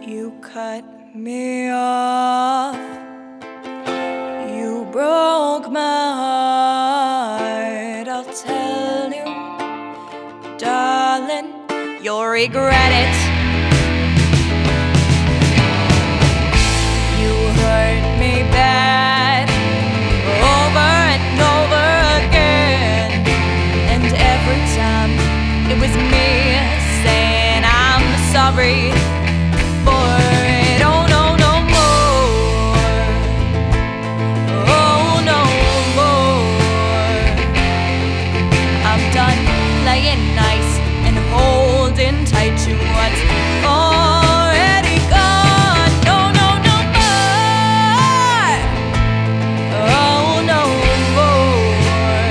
You cut me off. You broke my heart. I'll tell you, darling, you'll regret it. You hurt me bad over and over again, and every time it was me saying I'm sorry for it. Oh no, no more. Oh no more. I'm done playing nice and holding tight to what's already gone. No, no, no more. Oh no more.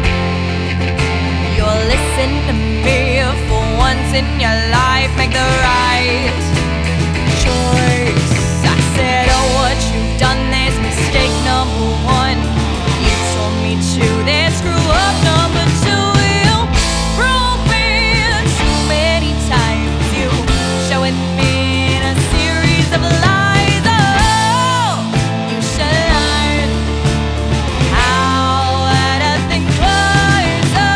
You'll listen to me for once in your life. Make the right choice. I said, oh, what you've done is mistake number one. You told me to, then screw up number two. You broke me too many times. You showing me in a series of lies. Oh, you should learn how to think twice. Oh,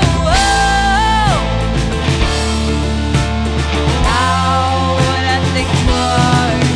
how to think twice.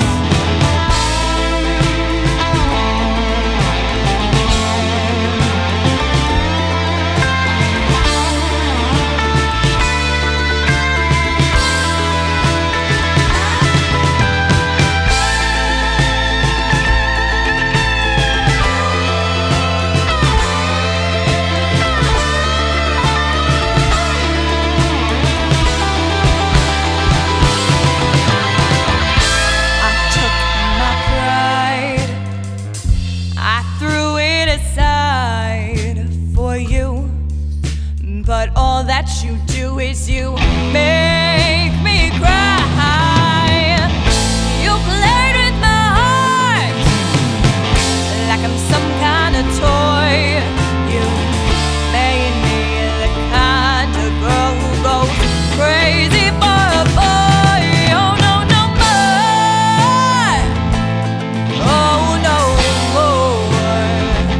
I took my pride, I threw it aside for you. But all that you do is you make me cry. You played with my heart like I'm some kind of toy. You made me the kind of girl who goes crazy for a boy. Oh no, no more. Oh no more.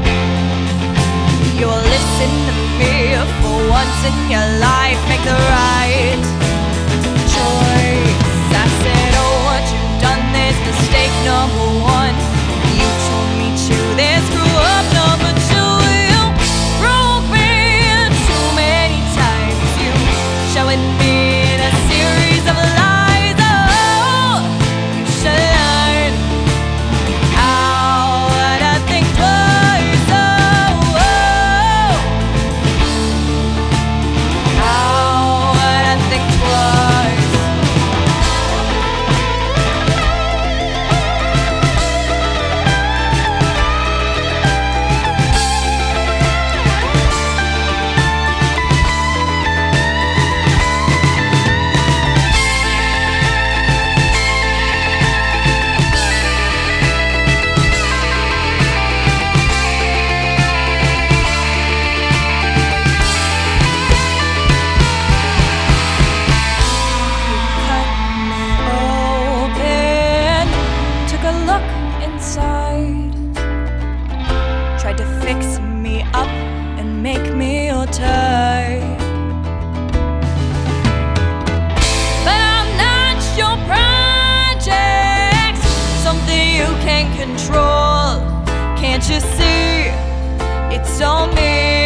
You'll listen to me for once in your life. Make the right choice. I said, oh, what you've done is mistake number one. You told me to, then screw up number two. You broke me too many times. You showing me in a series of lies. Oh, you should learn how to think twice. Oh, how to think twice. Cut me open, took a look inside, tried to fix me up and make me all tight. But I'm not your project, something you can't control. Can't you see? It's on me.